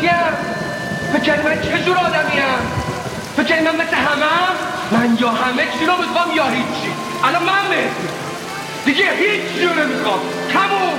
کیم؟ فکر کردی من چه جور آدمیم؟ فکر کردی من مثل همم؟ من یا همه چی رو میخوام یا هیچی. الان من مهدیم دیگه هیچ رو نمیخوام. تموم.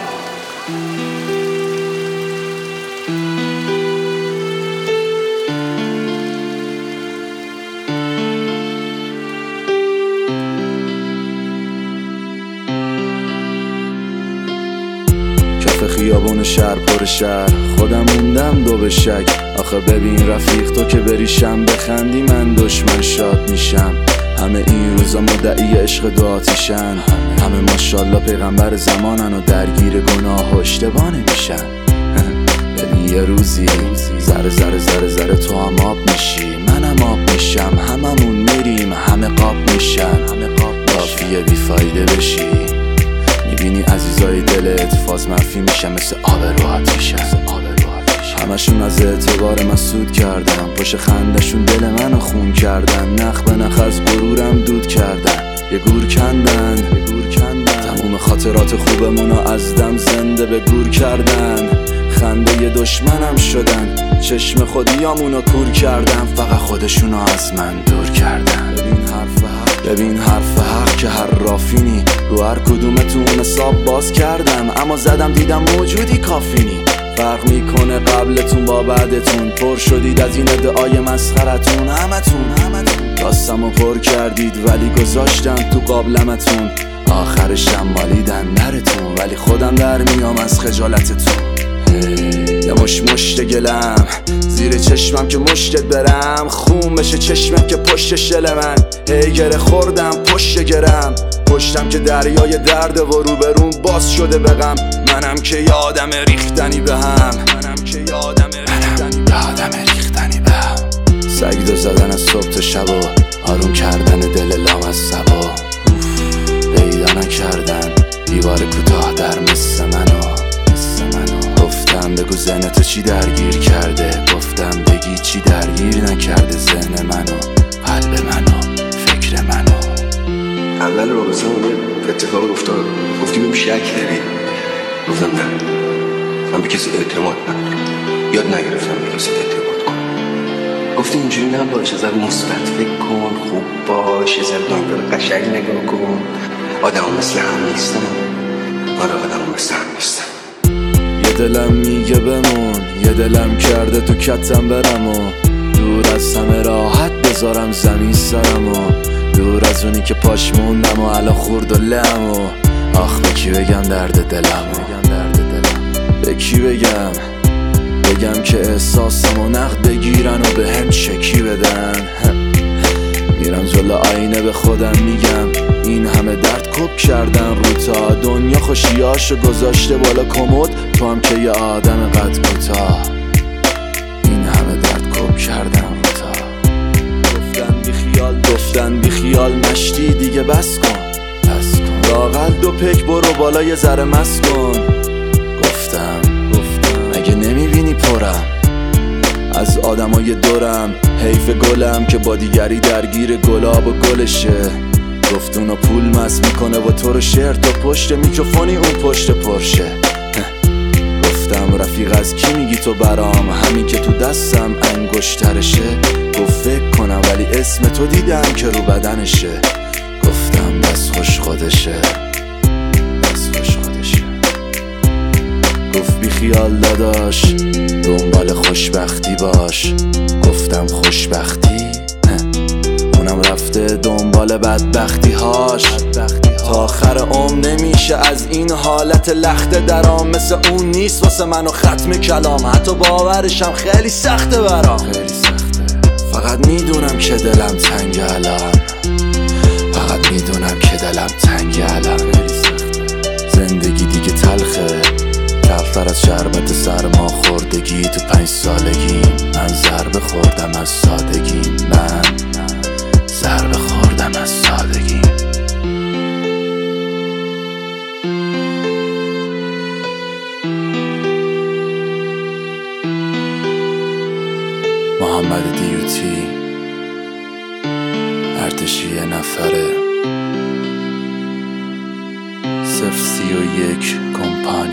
خیابون شهر پر شهر خودم موندم دو به شک. آخه ببین رفیق تو که بریشم بخندی من دشمن شاد میشم. همه این روزا مدعی عشق دو آتیشن. همه ماشالله پیغمبر زمانن و درگیر گناه و اشتباه نمیشن. ببین یه روزی ذره ذره ذره ذره تو هم آب میشی منم آب میشم. هممون میریم همه قاب میشن. کافیه بیفایده بشی میبینی عزیزای دلت فاز منفی میشن مثل آب رو آتیشن. همشون از اعتبار من سود کردن. پشت خندشون دل منو خون کردن. نخ به نخ از غرورم دود کردن. یه گور کندن تموم خاطرات خوبمونو از دم زنده به گور کردن. خنده ی دشمنم شدن. چشم خودیامونو کور کردن. فقط خودشونو از من دور کردن. ببین حرف حق که هر رافینی رو هر کدومتون حساب باز کردم. اما زدم دیدم موجودی کافینی. فرق میکنه قبلتون با بعدتون. پر شدید از این ادعای مسخرتون. همتون راستمو پر کردید ولی گذاشتم تو قابلمتون. آخرشم مالیدن نرتون ولی خودم در میام از خجالتتون. یه مشت گلم زیر چشمم که مشتت برم. خون بشه چشمم که پشت شل من. هی گره خوردم پشت گرم. پشتم که دریای درد و روبرون باز شده به غم. منم که یادم ریختنی به هم. سگ دو زدن از صبح تا شب و آروم کردن دل لام از سبا. پیدا نکردن دیوار کوتاه در مثل منو. گفتم بگو ذهنتو چی درگیر کرده. گفتم بگی چی درگیر نکرده ذهن منو قلب منو فکر منو. اول رابطه یه اتفاق افتاد. گفتی بهم شک داری. گفتم نه من به کسی اعتماد ندارم. یاد نگرفتم به کسی اعتماد کنم. گفتی اینجوری نباش یه ذره مثبت فکر کن. خوب باش یه ذره دنیا قشنگ نگاه کن. آدم مثل هم نیستن. آره آدم مثل هم نیستن. یه دلم میگه بمون یه دلم کرده تو کتم برم و دور از همه راحت بذارم زمین سرم و دور از اونی که پاش موندم و علا خورد و لم و آخ به کی بگم درد دلم به کی بگم که احساسم و نقد بگیرن و به هم چکی بدن. میرم جلو آینه به خودم میگم این همه درد کپ کردن رو تا دنیا خوشیاشو گذاشته بالا کمد. تو هم که یه آدم قد کوتاه این همه درد کپ کردن رو تا. گفتن بی خیال مشتی دیگه بس کن. لااقل دو پک برو بالا یه ذره مس کن. گفتم مگه نمیبینی پرم از آدمای دورم. حیف گلم که با دیگری درگیر گلاب و گلشه. گفت اونو پول مست میکنه و تو رو شعر تو پشت میکروفونی اون پشت پرشه. گفتم رفیق از کی میگی تو برام همین که تو دستم انگشترشه. گفت فکر کنم ولی اسم تو دیدم که رو بدنشه. گفتم بس خوش خودشه. گفت بی خیال داداش دنبال خوشبختی باش. گفتم خوشبختی اونم رفته دنبال بدبختی هاش. تا آخر عمر نمیشه از این حالت لخته درام. مثل اون نیست واسه منو ختم کلام. حتی باورشم خیلی سخته برام. فقط میدونم که دلم تنگ الان. زندگی دیگه تلخه. تلختر از شربت سرما خوردگی. تو 5 سالگی من ضربه خوردم از سادگی. محمد دیوتی ارتشی نفره 031 کمپانی.